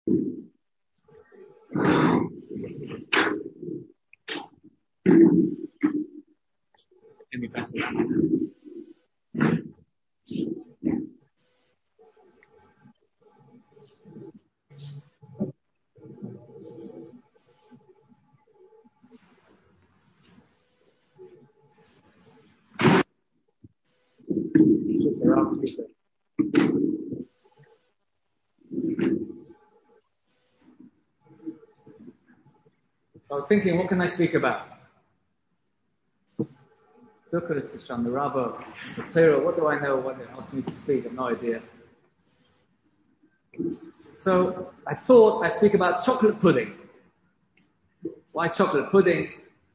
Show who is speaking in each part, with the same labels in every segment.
Speaker 1: Let me back this. Just around 3:30. So I was thinking, what can I speak about? Sukkot, Shana Rabbah, Torah, what do I know? What they asked me to speak? I have no idea. So I thought I'd speak about chocolate pudding. Why chocolate pudding?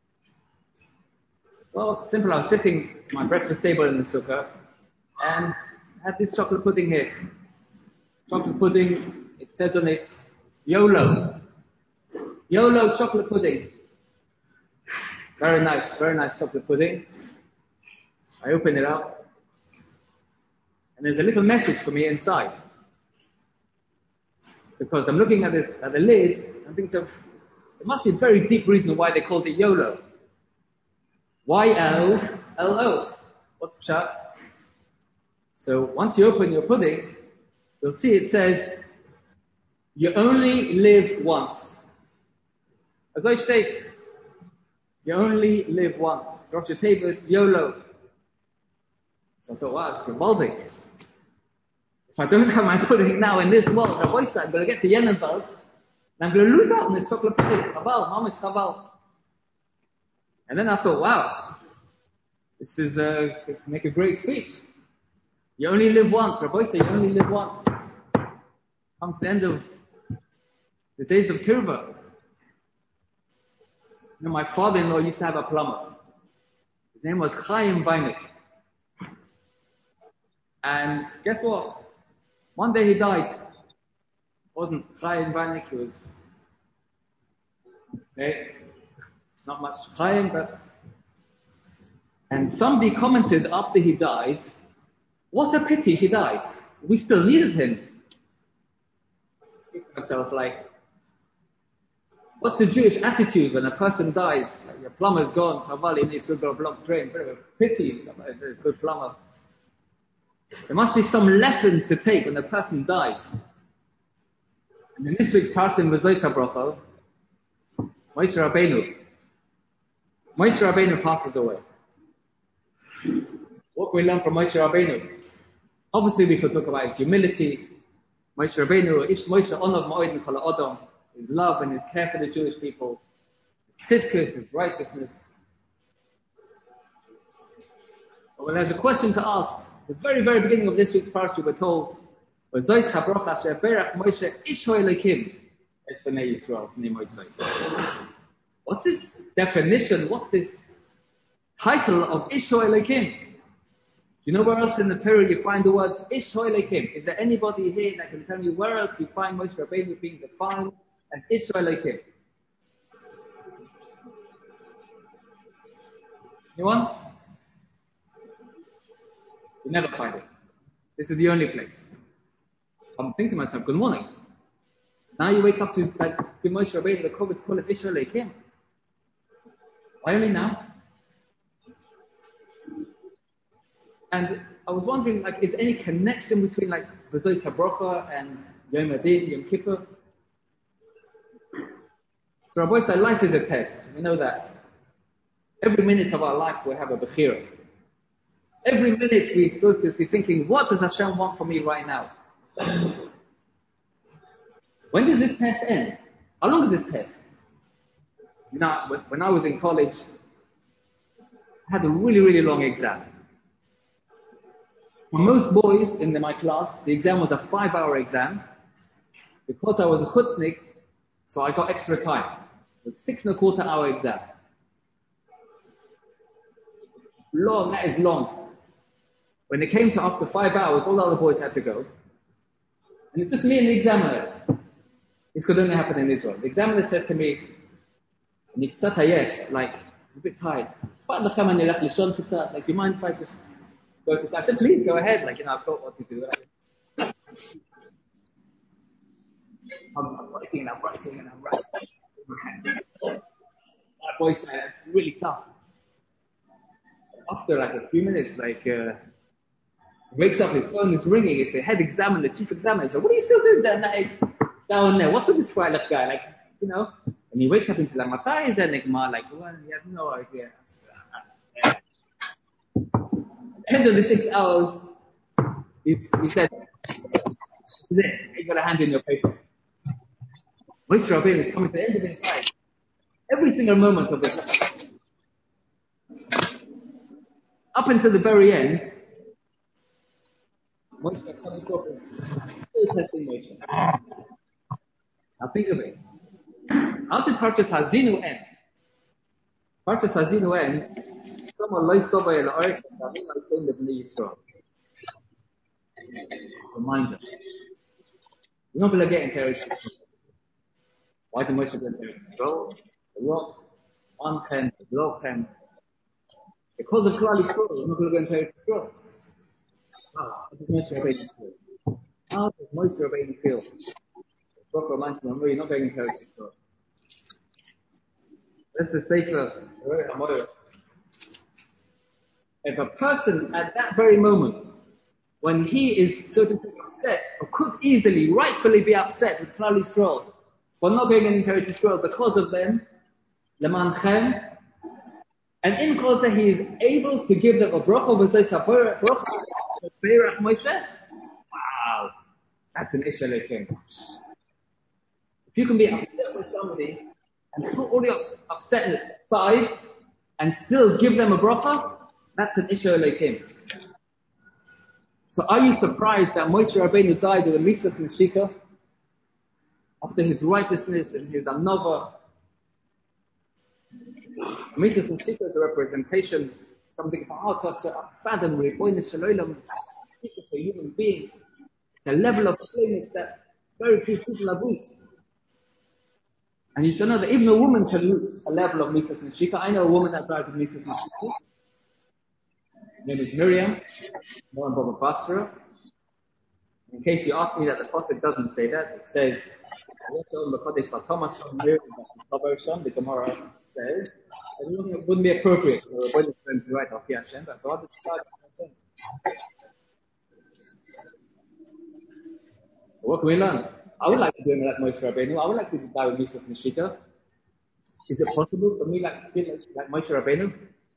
Speaker 1: Well, it's simple. I was sitting at my breakfast table in the sukkah and had this chocolate pudding here. Chocolate pudding, it says on it, YOLO. YOLO chocolate pudding. Very nice chocolate pudding. I open it up and there's a little message for me inside. Because I'm looking at the lid and thinking, so there must be a very deep reason why they called it YOLO. YLLO. What's the chat? So once you open your pudding, you'll see it says, you only live once. As I state, you only live once. Rosh Hashanah, YOLO. So I thought, wow, it's revolting. If I don't have my pudding now in this world, I'm going to get to Yenenwald, and I'm going to lose out on this chocolate pudding. Chabal, mamish chabal. And then I thought, wow, this is make a great speech. You only live once. Rabbi said, you only live once. Come to the end of the days of Kirva. You know, my father-in-law used to have a plumber. His name was Chaim Weinig. And guess what? One day he died. It wasn't Chaim Weinig, it was, okay, not much Chaim, but, and somebody commented after he died, what a pity he died. We still needed him. I think to myself, like, what's the Jewish attitude when a person dies? Like, your plumber's gone, Chavali, you still got a blocked drain. Bit of a pity, a good plumber. There must be some lessons to take when a person dies. And in this week's parsha in V'zos HaBracha, Moshe Rabbeinu passes away. What can we learn from Moshe Rabbeinu? Obviously, we could talk about his humility. Moshe Rabbeinu, Moshe Onav Ma'odim Kol Ha'adam, his love and his care for the Jewish people, his tzidkus, his righteousness. But when there's a question to ask, the very, very beginning of this week's parsha, we're told, "V'zos habracha asher berach Moshe ish ha'Elokim es b'nei Yisrael b'nei Moshe." What's this definition? What's this title of Ish ha'Elokim? Do you know where else in the Torah you find the words Ish ha'Elokim? Is there anybody here that can tell me where else you find Moshe Rabbeinu being defined as Ish ha'Elokim? Anyone? You never find it. This is the only place. So I'm thinking to myself, good morning. Now you wake up to Moshe Rabbeinu, the Kovetz call it Ish ha'Elokim. Why only now? And I was wondering, like, is there any connection between, like, V'zos HaBracha and Yom Adin, Yom Kippur? So Rabbi said, life is a test. We know that. Every minute of our life we have a Bechira. Every minute we're supposed to be thinking, what does Hashem want from me right now? When does this test end? How long is this test? You know, when I was in college, I had a really, really long exam. For most boys in my class, the exam was a 5-hour exam. Because I was a chutznik, so I got extra time. It was 6.25-hour exam. Long, that is long. When it came to after 5 hours, all the other boys had to go. And it's just me and the examiner. This could only happen in Israel. The examiner says to me, like, a bit tired. Like, do you mind if I just go to sleep? I said, please go ahead. Like, I've got what to do. I'm writing and I'm writing and I'm writing. That boy said, it's really tough. After like a few minutes, wakes up, his phone is ringing. It's the head examiner, the chief examiner. So what are you still doing there, down there? What's with this Freilich guy? And he wakes up and says, Matai is enigma. Well, he has no idea. At the end of the 6 hours, he said, you got to hand in your paper. Moshe Rabbeinu is coming to the end of his life. Every single moment of his life. Up until the very end, Moshe Rabbeinu is still testing Moshe. Now think of it. How did Parshas Hazinu end? Parshas Hazinu ends, someone lies over in the earth and I mean, I say the Bnei Yisrael. Reminder. You're not going to get into Eretz Yisrael. Why do Moshe go into Eretz Yisrael? The rock, one chen, the low chen. Because of Klal Yisrael, you're not going to go into Eretz Yisrael. How does Moshe Rabbeinu feel? How does Moshe Rabbeinu feel? The rock reminds me, you're not going into Eretz Yisrael. That's the Sefer Sorei HaMoyer. If a person at that very moment, when he is so to speak upset, or could easily, rightfully be upset with Klal Yisrael for not going into Eretz Yisrael because of them, Lemanchem, and in Kolta he is able to give them a bracha v'zayis bracha Beirach Moshe. Wow, that's an Ish Elokim. If you can be upset with somebody and put all your upsetness aside and still give them a bracha, that's an Ish Elokim. So are you surprised that Moshe Rabbeinu died with a Misas Neshika after his righteousness and his anova? Misas Neshika is a representation, something for hard to us to fathom, Ribono Shel Olam, for a human being. It's a level of holiness that very few people have reached. And you should know that even a woman can reach a level of Misas Neshika. I know a woman that died with Misas Neshika. Her name is Miriam. More Baba Basra. In case you ask me that the Pasuk doesn't say that, it says, the Gemara says, it wouldn't be appropriate for a boy to write off Hashem, but God is Hashem. So what can we learn? I would like to do like Moshe Rabbeinu. I would like to die with Misas Neshika. Is it possible for me to be like Moshe Rabbeinu?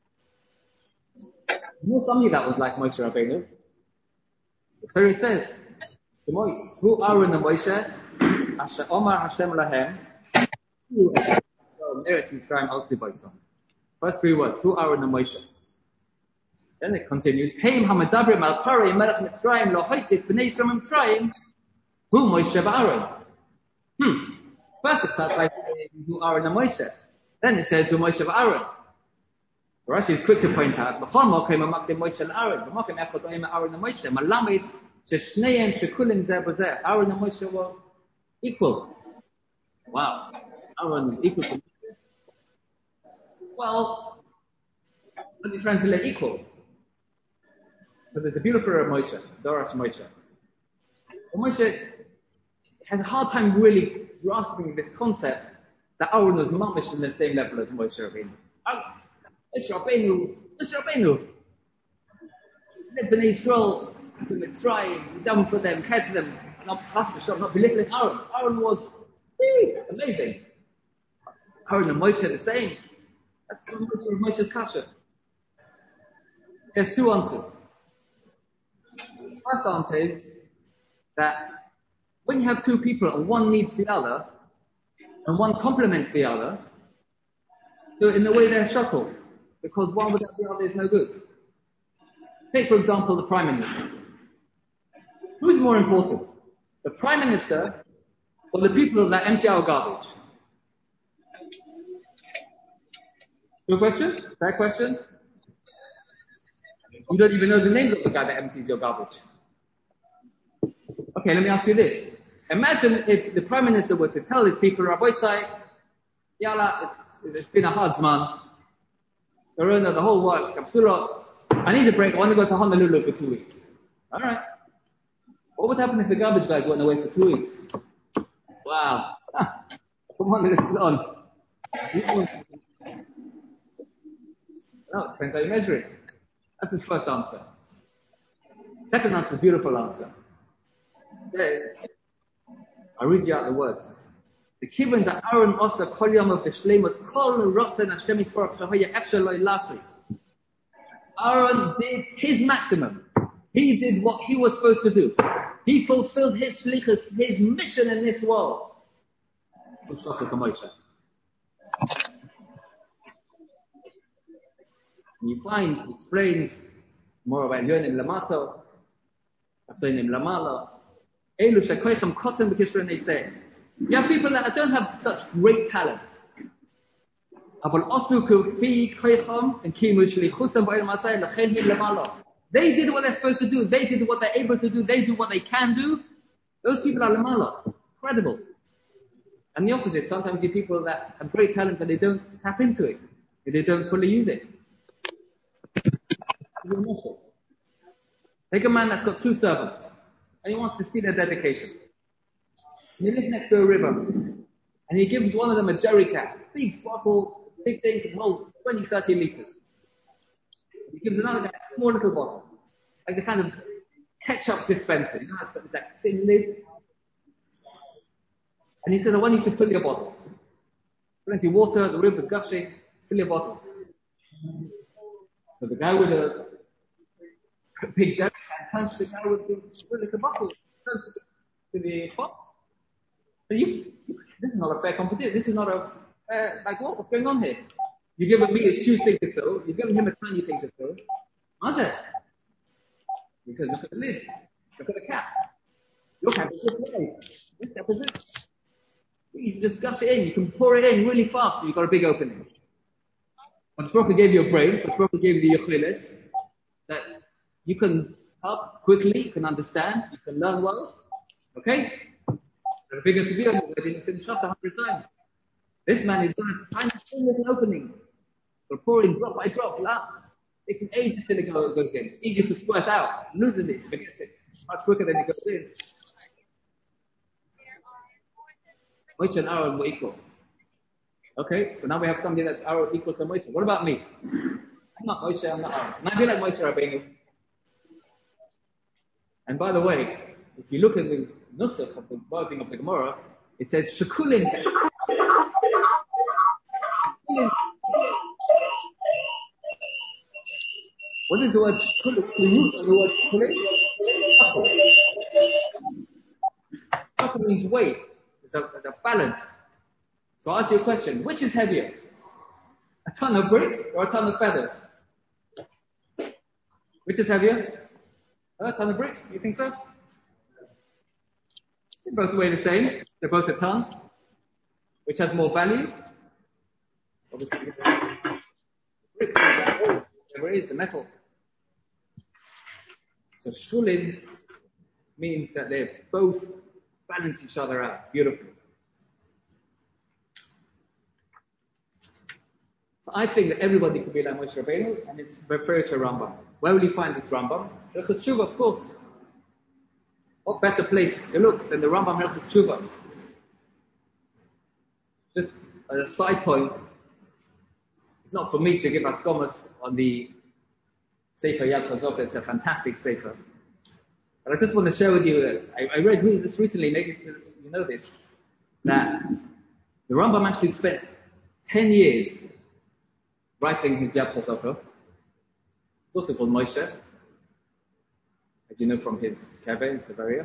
Speaker 1: You know somebody that was like Moshe Rabbeinu? The Torah says, to Moshe, who Aaron and Moshe, Asher Omar Hashem Lahem, who Eretz Mitzrayim Al Tzibayson. First 3 words, who Aaron and Moshe. Then it continues, Heim Hamadabrim Al Parei Melech Mitzrayim Lo Hoitis B'nei Yisrael Mitzrayim, who Moshe Aaron. First it starts like who Aaron and Moshe. Then it says who Moshe Aaron. Rashi is quick to point out, B'chol Mokem Amakdim Moshe Aaron, B'mokem Echad Oim Aaron and Moshe, Malamid Sheshneim Shekulim Zeh B'zeh. Aaron and Moshe were equal. Wow. Aaron is equal to Moshe. Well, let me translate equal. So there's a beautiful Moshe, Dorash Moshe. Moshe has a hard time really grasping this concept that Aaron was mamish in the same level as Moshe Rabbeinu. Moshe Rabbeinu. Let Bnei Yisrael, Mitzrayim, done for them, cared for them, not belittling Aaron. Aaron was amazing. Aaron and Moshe are the same. That's Moshe's kasha. There's 2 answers. The first answer is that when you have 2 people and one needs the other, and one complements the other, so in a way they're shackled, because one without the other is no good. Take, for example, the Prime Minister. Who's more important? The Prime Minister or the people that empty our garbage? Good question? Fair question? You don't even know the names of the guy that empties your garbage. Okay, let me ask you this. Imagine if the Prime Minister were to tell his people, Rabbi Say, Yalla, it's been a hard zman. Corona, the whole works, Kapsula. I need a break. I want to go to Honolulu for 2 weeks. Alright. What would happen if the garbage guys went away for 2 weeks? Wow. Come on, it's on. No, it depends how you measure it. That's his first answer. Second answer, beautiful answer. Says, I'll read you out the words. The kibbutz that Aaron also kol yom of b'shleimus kol rotzen Hashem yisparach shahoya efshel lo ilasis. Aaron did his maximum. He did what he was supposed to do. He fulfilled his shlichus, his mission in this world. And you find, it explains more about Yonim Lamato, Yonim Lamala, Elu Shekoichem Kotem B'Kishra Neiseh. You have people that don't have such great talent. They did what they're supposed to do. They did what they're able to do. They do what they can do. Those people are lamala. Incredible. And the opposite. Sometimes you have people that have great talent, but they don't tap into it. They don't fully use it. Take a man that's got 2 servants, and he wants to see their dedication. He lives next to a river, and he gives one of them a jerrycan, big bottle, big thing, can hold 20, 30 liters. He gives another guy a small little bottle, like the kind of ketchup dispenser. You know how it's got that thin lid? And he says, I want you to fill your bottles. Plenty of water, the river's gushing, fill your bottles. So the guy with a big jerrycan turns to the guy with the little bottle, turns to the pot. This is not a fair competition. This is not a fair, what's going on here? You're giving me a huge thing to fill. You're giving him a tiny thing to fill. What's it? He says, look at the lid. Look at the cap. Your cap is this way. This cap is this. You can just gush it in. You can pour it in really fast. You've got a big opening. But Tzrocha gave you a brain. But Tzrocha gave you the yocheles that you can help quickly. You can understand. You can learn well. Okay? The bigger to be on it, you finish us 100 times. This man is going to find a little opening. So pouring drop by drop, laugh. Takes an ages till it goes in. It's easier to squirt out. Loses it, forgets it. Much quicker than it goes in. Moshe and Aaron were equal. Okay, so now we have something that's Aaron equal to Moshe. What about me? I'm not Moshe, I'm not Aaron. And I feel like Moshe Rabbeinu. And by the way, if you look at the nusach of the wording of the Gemara, it says Shekulin. What is the word Shekulin? The root of the word Shekulin? Shekulin means weight. It's a balance. So I'll ask you a question. Which is heavier? A ton of bricks or a ton of feathers? Which is heavier? A ton of bricks? You think so? They both weigh the same. They're both a ton. Which has more value? Obviously, the bricks, whatever it is, the metal. So shkulin means that they both balance each other out beautifully. So I think that everybody could be like Moshe Rabbeinu, and it's refers to Rambam. Where will you find this Rambam? Hilchos Tshuva, of course. What better place to look than the Rambam Hilchos Tshuva? Just as a side point, it's not for me to give Askomas on the Sefer Yad Chazaka. It's a fantastic Sefer. But I just want to share with you that I read this recently, maybe you know this, that the Rambam actually spent 10 years writing his Yad Chazaka. It's also called Moshe, as you know from his Kaveh in Tiberia.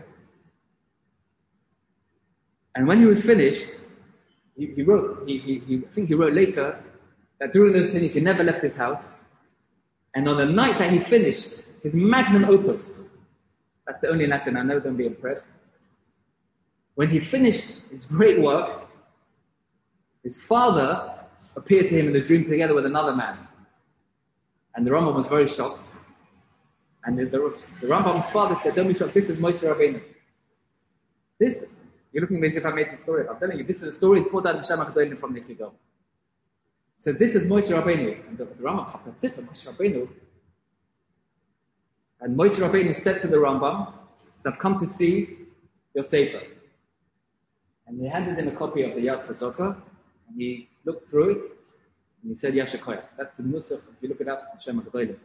Speaker 1: And when he was finished, he wrote, I think he wrote later, that during those 10 years he never left his house. And on the night that he finished his magnum opus, that's the only Latin I know, don't be impressed. When he finished his great work, his father appeared to him in a dream together with another man. And the Rambam was very shocked. And the Rambam's father said, don't be shocked, this is Moshe Rabbeinu. This, you're looking at me as if I made the story. I'm telling you, this is a story, it's poured out in the Shema Kedolim from Nekido. So this is Moshe Rabbeinu. And the Rambam, that's it, Moshe Rabbeinu. And Moshe Rabbeinu said to the Rambam, I've come to see your Sefer. And he handed him a copy of the Yad Chazaka, and he looked through it, and he said, Yasher Koyach. That's the Nusach, if you look it up, Hashem HaGedolim.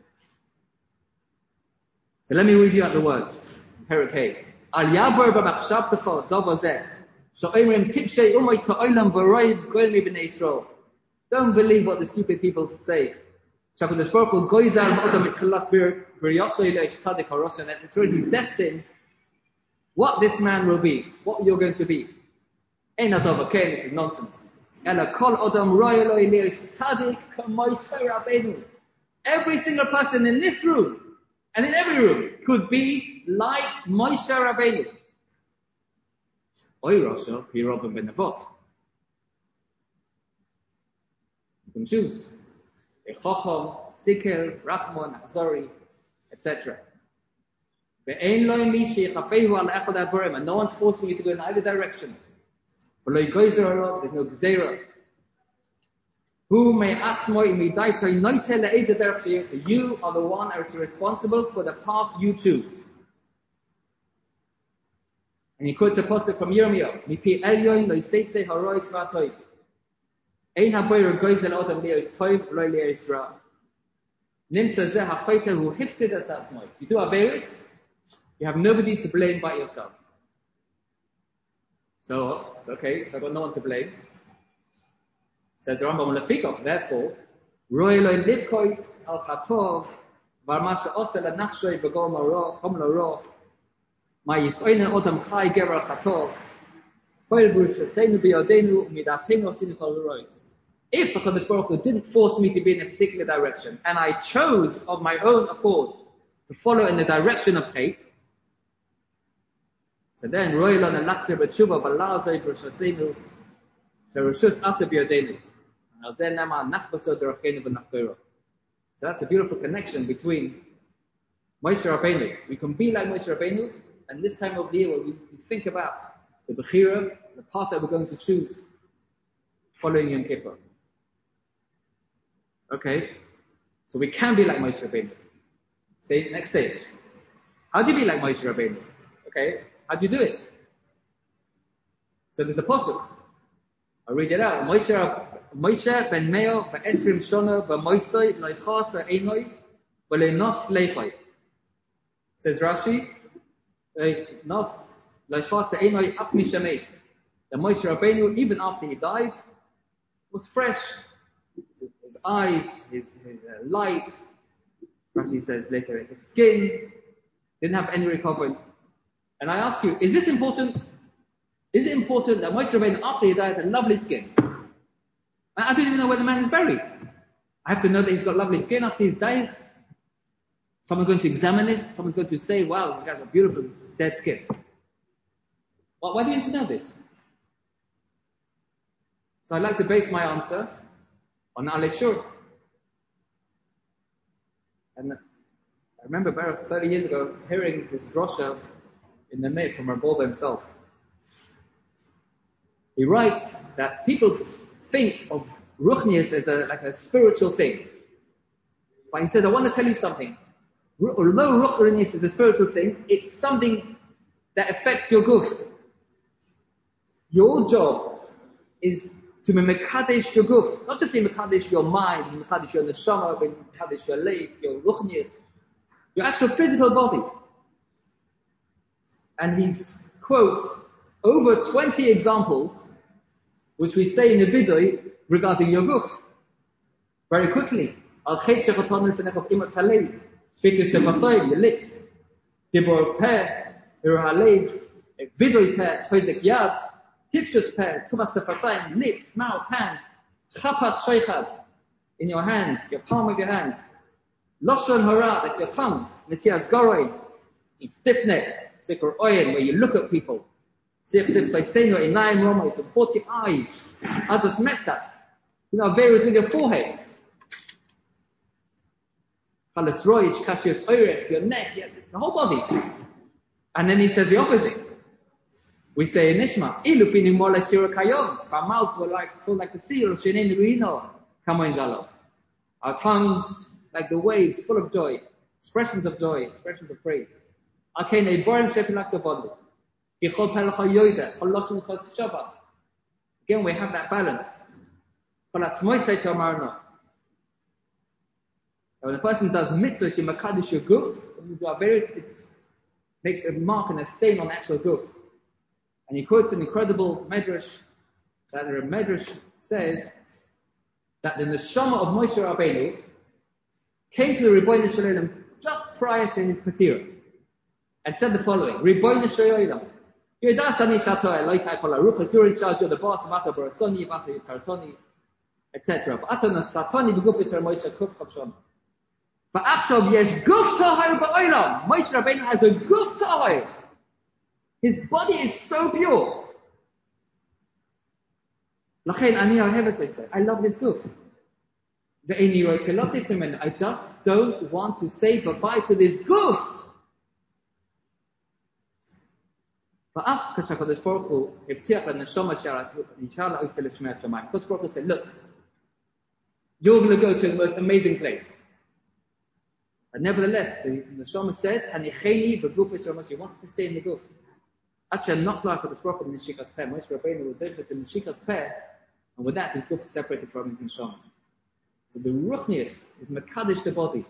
Speaker 1: So let me read you out the words. Perak Hey. Al Yabar B'machshavtecha Davazeh. Sha'omrim Tipshei Umoy Sa'olam V'roiv Goyim Ibn Yisrael. Don't believe what the stupid people say. Shakadosh Baruch Hu Goyzar Ha'odam Mitchilas B'Yosoi Leish Tzadik HaRoshan. That it's already destined what this man will be, what you're going to be. Ein Adov Okay, this is nonsense. Ela Kol Odam Royaloi Leish Tzadik K'Moshe Rabbeinu. Every single person in this room and in every room could be like Moshe Rabbeinu. Oy Rosha, Pirov ben Nebot. You can choose. Chacham, Sikel, Rachman, Achzori, etc. And no one's forcing you to go in either direction. There's no gzeira. So you are the one that's responsible for the path you choose. And he quotes a pasuk from Yirmiyahu. Mipi elyon lo yiseitze harois v'atoiv. Ein haboyer goizel odam le'os toiv lo le'os ra. Nimsa zeh ha'chayta hu hifsid as atzmoi. You do averis, you have nobody to blame but yourself. So it's okay, so I've got no one to blame. Said the Rambam Lefikov, therefore, Roy lo livkois al chatov, varmasha osel anachshoy b'gol maro, kom lo ro, ma yisoyne odam chai gever chatov, koil bruch seinu biyodenu, midatenu osinu kol rois. If HaKadosh Baruch Hu didn't force me to be in a particular direction, and I chose of my own accord to follow in the direction of hate, so then, Roy lo nalachzer b'tshuva b'la'azoi bruch so Rishus after biyodenu. So that's a beautiful connection between Moshe Rabbeinu. We can be like Moshe Rabbeinu, and this time of the year, we think about the Bechira, the path that we're going to choose following Yom Kippur. Okay, so we can be like Moshe Rabbeinu. Next stage. How do you be like Moshe Rabbeinu? Okay, how do you do it? So there's a pasuk. I'll read it out. Moshe ben Meo v'esrim shona v'moisoi loichas ha'enoi v'leinos leichoi. Says Rashi, nos loichas ha'enoi af mishames. The Moshe Rabbeinu, even after he died, was fresh. His eyes, his light. Rashi says later, his skin didn't have any recovery. And I ask you, is this important? Is it important that Moshe Rabbeinu, after he died, had lovely skin? I don't even know where the man is buried. I have to know that he's got lovely skin after he's died. Someone's going to examine this. Someone's going to say, wow, this guy's got beautiful dead skin. Well, why do you need to know this? So I'd like to base my answer on Alei Shur. And I remember about 30 years ago hearing this drosha in the Mid from Rabbi himself. He writes that people think of Ruchnius as like a spiritual thing. But he said, I want to tell you something. Although Ruchnius is a spiritual thing, it's something that affects your guf. Your job is to be mekadesh your guf. Not just be mekadesh your mind, be mekadesh your neshama, be mekadesh your leif, your Ruchnius, your actual physical body. And he quotes over 20 examples which we say in the video regarding your guf. Very quickly. Al-Chet Shechatonu Fenechov Imot Halev, Fitus Sevasoy, your lips, Dibor Peh, Hira Halev, Vidoy Peh, Chozek Yad, Tipshus Peh, Tumas Sefasayim, lips, mouth, hand, Chapas Sheichad, in your hand, your palm of your hand, Loshon Hara, that's your tongue, Netzias Goroy, stiff-necked, Sikor Oyen, where you look at people, with 40 eyes, Adas Metzat, various with your forehead, Chalas Roish, Kashias Oyrech, your neck, the whole body. And then he says the opposite. We say in Nishmas, Ilupinu Mola Shira Kayom, our mouths were full like the seal, Shenin Ruino, Kamoin Galo. Our tongues, like the waves, full of joy, expressions of praise. Akene Borim Shepin like the body. Again, we have that balance. When a person does mitzvah, she makadish your guf, and you do various, it makes a mark and a stain on the actual guf. And he quotes an incredible medrash, that the medrash says that the neshama of Moshe Rabbeinu came to the Ribono Shel Olam just prior to his patira, and said the following: Ribono Shel Olam, Yodasani Shato Elokai Kol Haruch Hasurin Charge of the boss of Ata Barasoni, Ata Yitzartoni, etc. Atana Satoni B'Guf Yisrael Moshe Kuf Chavshon. But Achshav Yesh Guf Tahir Ba'olam. Moshe Rabbeinu has a Guf Tahir. His body is so pure. Lachein Ani Oheves, I said, I love his Guf. The Eini writes a lot of him, I just don't want to say goodbye to this Guf. But Kashakodesh Baruch Hu, Iftiach and Neshama Sharat, Inshallah Usil Shmei Shamayim. Kodesh Baruch Hu said, look, you're going to go to the most amazing place. But nevertheless, the Neshama said, Hanicheni b'guf Yisrael, he wants to stay in the guf. Actually, not like Kodesh Baruch Hu in Neshikas Peh. Moshe Rabbeinu was able to Neshikas Peh, and with that, his guf is separated from his Neshama. So the Ruchnius is Mekadesh the body.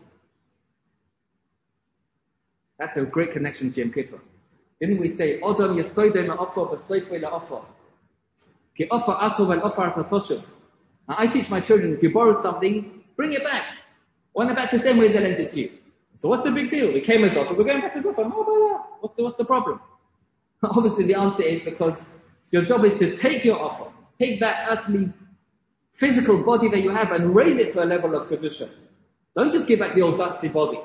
Speaker 1: That's a great connection to Yom Kippur. Didn't we say, Odom Yesoidei Ma'ofor V'Soifei La'ofor? Ki Ofor Ato V'Ofor Atafoshu. Now I teach my children, if you borrow something, bring it back. Why back the same way as I lent it to you? So what's the big deal? We came as offer, we're going back as offer. What's the problem? Obviously the answer is because your job is to take your offer, take that earthly, physical body that you have and raise it to a level of Kedusha. Don't just give back the old dusty body.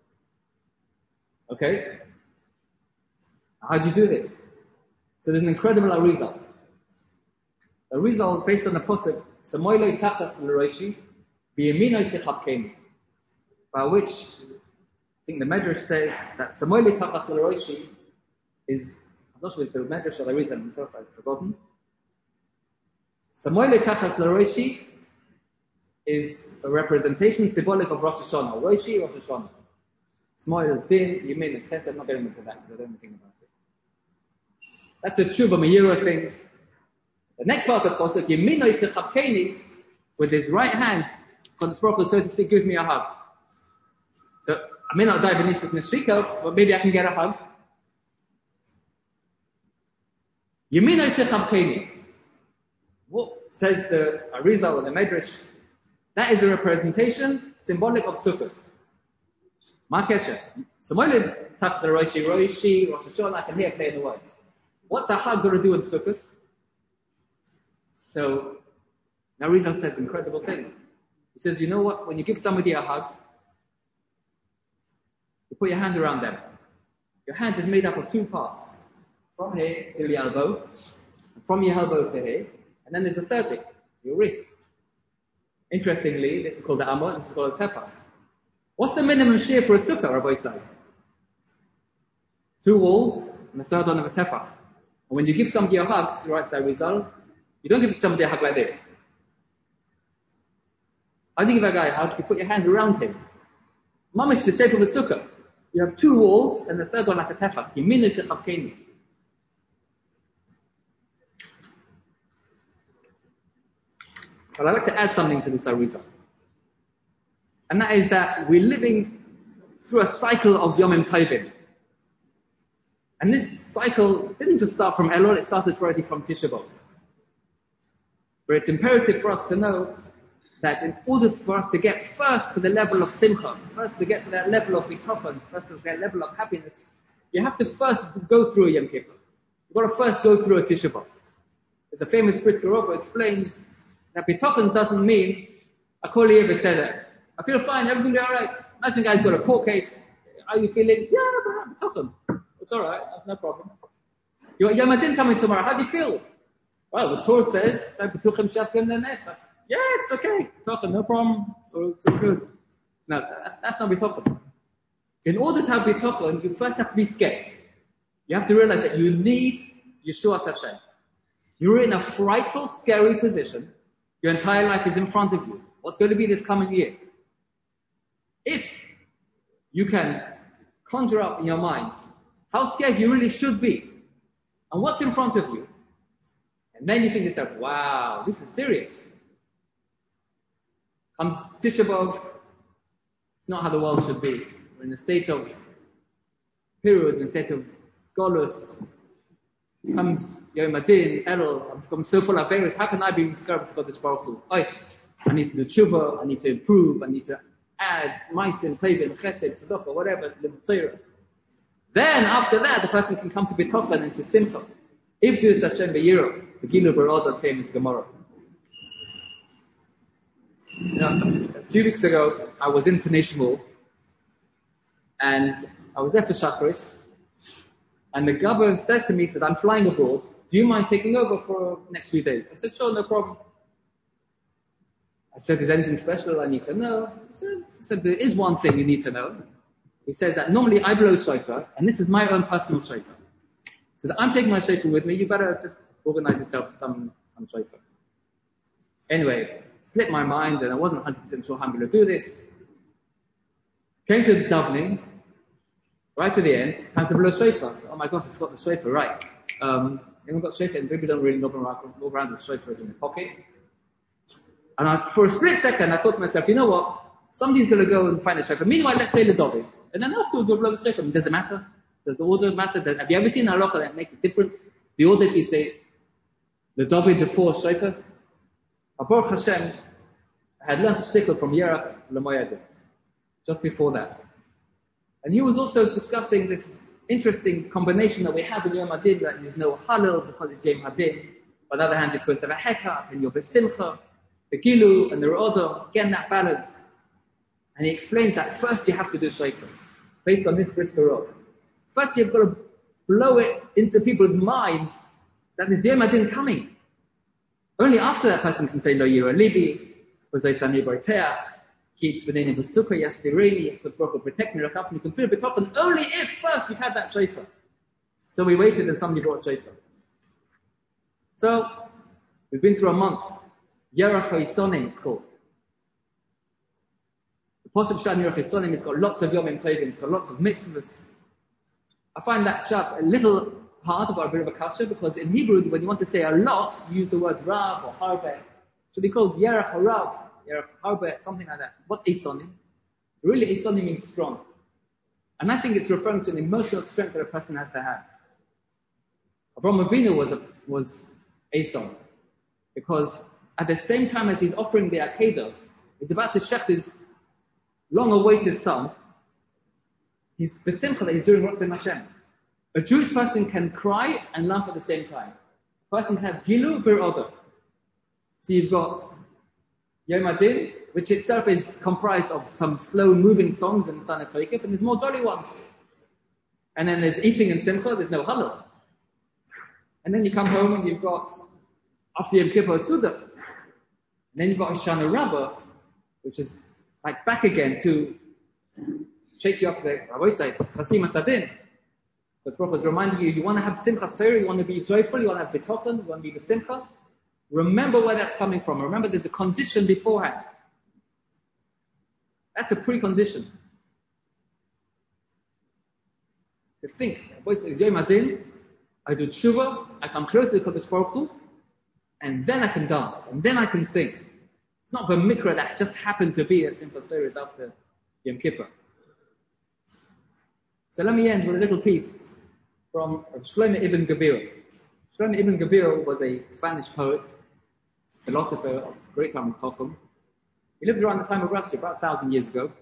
Speaker 1: Okay? How do you do this? So there's an incredible Arizal. Arizal based on the Pasuk, Samoiloi Tachas L'Roshi, B'Yaminoi Techapkeni. By which, I think the Medrash says that Samoiloi Tachas L'Roshi is, I'm not sure if it's the Medrash or the Arizal himself, I've forgotten. Samoiloi Tachas L'Roshi is a representation symbolic of Rosh Hashanah. Roshi, Rosh Hashanah. Samoil, Din, Yamin, and Chesed, I'm not getting into that because I don't know anything about it. That's a Tshuva Meira thing. The next part of Pasuk, Yaminoi Techapkeni, with his right hand, Kodesh Baruch Hu, so to speak, gives me a hug. So, I may not die beneath this Neshika, but maybe I can get a hug. Yaminoi Techapkeni. What says the Arizal or the Medrash? That is a representation, symbolic of Sukkot. Ma Kesher. Samoiloi Tachas L'Roshi, Roshi, Rosh Hashanah, I can hear playing the words. What's a hug going to do in Sukkot? So, now Rizal says an incredible thing. He says, you know what? When you give somebody a hug, you put your hand around them. Your hand is made up of two parts. From here to the elbow, and from your elbow to here, and then there's a third bit, your wrist. Interestingly, this is called the Amot, and this is called the Tefah. What's the minimum shear for a sukkah, Rabbi Isai? 2 walls, and the third one of a Tefah. And when you give somebody a hug, so writes that result, you don't give somebody a hug like this. How do you give a guy a hug? You put your hand around him. Mamish, the shape of a sukkah. You have 2 walls, and the third one like a Tefah. Yeminu techapkeni. But I'd like to add something to this Arizal. And that is that we're living through a cycle of Yomim Tovim. And this cycle didn't just start from Elul, it started already from Tisha B'Av. But it's imperative for us to know that in order for us to get first to the level of Simcha, first to get to that level of Bitachon, first to that level of happiness, you have to first go through a Yom Kippur. You've got to first go through a Tisha B'Av. As a famous Brisker Rebbe explains, that Bitachon doesn't mean Akol Yeh Beseder. I feel fine, everything will be alright. Imagine guy's got a court case. How are you feeling? Yeah, Bitachon. It's alright, that's no problem. Your Yom Adin coming tomorrow, how do you feel? Well, the Torah says, yeah, it's okay. Bitachon, no problem. So it's good. No, that's not Bitachon. In order to have Bitachon, you first have to be scared. You have to realize that you need Yeshua Hashem. You're in a frightful, scary position. Your entire life is in front of you. What's going to be this coming year? If you can conjure up in your mind how scared you really should be, and what's in front of you. And then you think to yourself, wow, this is serious. Comes Tisha B'Av, it's not how the world should be. We're in a state of period, in a state of golus. Comes Yom Adin, Elul, I've become so full of various, how can I be discovered to God this Baruch Hu? I need to do tshuva, I need to improve, I need to add maisin, plavin, chesed, tzedakah, whatever, limud. Then after that, the person can come to B'tochen and to Simcha. Ibdu Hashem B'yiro, the Gilu B'Rodah famous Gemara. A few weeks ago, I was in Pnei Shmuel, and I was there for Shachris, and the governor says to me, he said, I'm flying abroad, do you mind taking over for the next few days? I said, sure, no problem. I said, is anything special I need to know? He said, there is one thing you need to know. He says that normally I blow shofar, and this is my own personal shofar. So that I'm taking my shofar with me, you better just organize yourself with some shofar. Anyway, slipped my mind, and I wasn't 100% sure how I'm going to do this. Came to the davening, right to the end, time to blow shofar. Oh my gosh, I forgot the shofar, right. Anyone got shofar, and people don't really look around with shofars in the pocket. And for a split second, I thought to myself, you know what? Somebody's going to go and find a shofar. Meanwhile, let's say the David. And then afterwards, we'll blow the shofar. Does it matter? Does the order matter? Have you ever seen a halacha that makes a difference? The order, if you say the David before shofar. Baruch Hashem, I had learned to shtickle from Yerach L'Moyadin, just before that. And he was also discussing this interesting combination that we have in Yom Adin, that there's no halal because it's Yom Adin. On the other hand, you're supposed to have a hekach, and you're besimcha, the gilu, and the ro'odah, again that balance. And he explained that first you have to do shofar, based on this briskerot. First you've got to blow it into people's minds that there's Yom Adin coming. Only after that person can say, Lo Yira Libi, V'zoi Sani Barteach, Ki Tzv'neni V'suka Yastireni, K'tvoch Protect Me, Rakaf Me, K'fir B'tochen, only if first you've had that shofar. So we waited and somebody brought shofar. So, we've been through a month. Yerach HaYisonim, it's called. The Poshup Shan Yerach HaYisonim, it's got lots of Yomim Tovim, it's got lots of mitzvahs. I find that chap a little hard, about a bit of a kasha, because in Hebrew, when you want to say a lot, you use the word Rav or Harbe. It should be called Yerach HaRav, Yerach Harbe, something like that. What's Eisonim? Really, Eisonim means strong. And I think it's referring to an emotional strength that a person has to have. Avraham Avinu was Eson, because at the same time as he's offering the Akedah, he's about to shech his long-awaited son, he's besimcha that he's doing Ratzon Hashem. A Jewish person can cry and laugh at the same time. A person can have Gilu B'Rodah. So you've got Yom Adin, which itself is comprised of some slow-moving songs in the Sana Toikif, and there's more jolly ones. And then there's eating and simcha, there's no halal. And then you come home and you've got, after Yom Kippur, Suda. And then you've got Hoshana Rabbah, which is like back again to shake you up the Rabbi says, Chasim Asadin. The Prophet is reminding you want to have Simchas Torah, you want to be joyful, you want to have B'tochen, you want to be the Simcha. Remember where that's coming from. Remember there's a condition beforehand. That's a precondition. To think, Rabbi says, Yom Adin, I do tshuva, I come closer to Kodesh Baruch Hu, and then I can dance, and then I can sing. It's not the mikra that just happened to be a simple Torah after Yom Kippur. So let me end with a little piece from Shlomo ibn Gabir. Shlomo ibn Gabir was a Spanish poet, philosopher of great Talmud Chacham. He lived around the time of Rashi, about 1,000 years ago.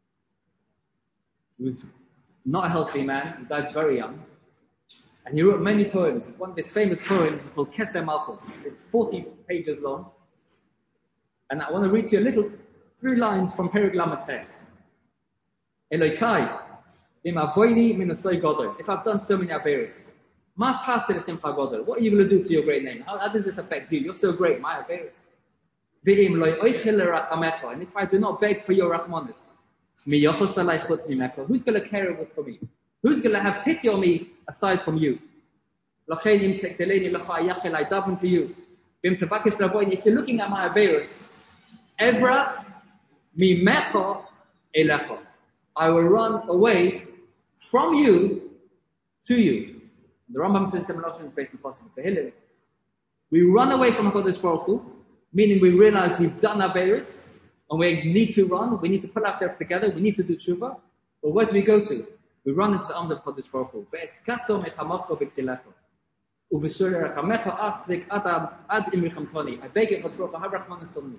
Speaker 1: He was not a healthy man, he died very young. And he wrote many poems. One of his famous poems is called Keser Malchus. It's 40 pages long. And I want to read to you 3 lines from Perek Lamed Tes. Elokai, if I've done so many averis, what are you going to do to your great name? How does this affect you? You're so great, my averis. And if I do not beg for your rahmanis, who's going to care for me? Who's going to have pity on me aside from you? I daven to you. If you're looking at my averis, Ebra mimecha elecha, I will run away from you to you. The Rambam says seven options based on possible Tehillim. We run away from HaKadosh Baruch Hu, meaning we realize we've done our Beirus, and we need to run, we need to pull ourselves together, we need to do tshuva. But where do we go to? We run into the arms of HaKadosh Baruch Hu. Ve'eskaso mechamosko b'tzilecho. Uv'shur rechamecha achzik adam ad im rechamtoni. I beg you, HaKadosh Baruch Hu, have rachmanis on me.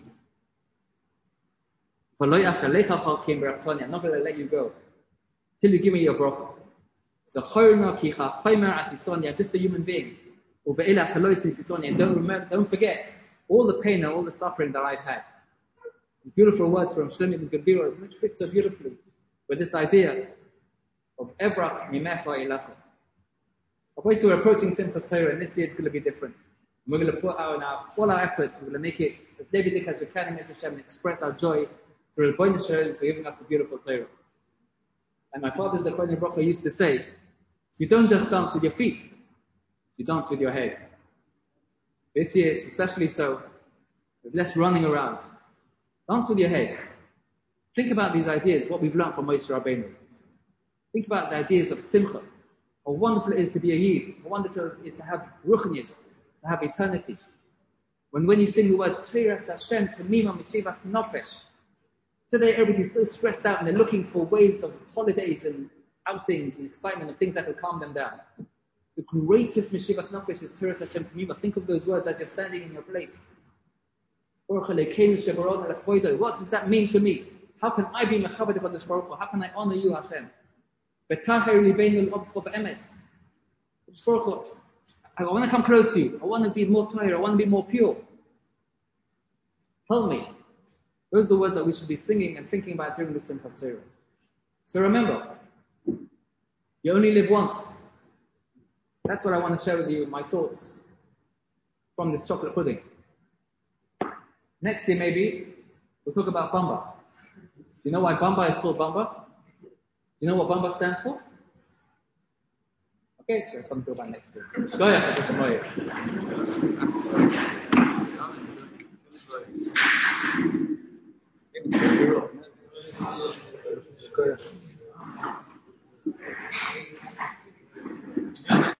Speaker 1: I'm not going to let you go till you give me your bracha. So I'm just a human being. And don't forget all the pain and all the suffering that I've had. Beautiful words from Shlomo ibn Gabira, which fits so beautifully with this idea of Evrach Mimecha Ilacha. Obviously, we're approaching Simchas Torah, and this year it's going to be different. We're going to put out all our effort. We're going to make it as David as we can in Hashem and express our joy for Rebbeinu Shalom for giving us the beautiful Torah. And my father, Zechariah Bracha, used to say, you don't just dance with your feet, you dance with your head. This year it's especially so. There's less running around. Dance with your head. Think about these ideas, what we've learned from Moshe Rabbeinu. Think about the ideas of Simcha. How wonderful it is to be a Yid. How wonderful it is to have Ruchnius, to have eternity. When you sing the words, Tiras Hashem, Tamima, Meshivas Nofesh. Today everybody's so stressed out and they're looking for ways of holidays and outings and excitement and things that will calm them down. The greatest Meshivas Nofesh is Tiras Hashem, Tamima. Think of those words as you're standing in your place. What does that mean to me? How can I be Mechabed HaKadosh Baruch Hu? How can I honor you, Hashem? I want to come close to you. I want to be more tired. I want to be more pure. Help me. Those are the words that we should be singing and thinking about during the Simchas Torah. So remember, you only live once. That's what I want to share with you, my thoughts from this chocolate pudding. Next year, maybe, we'll talk about Bamba. Do you know why Bamba is called Bamba? Do you know what Bamba stands for? Okay, so something to talk about next year.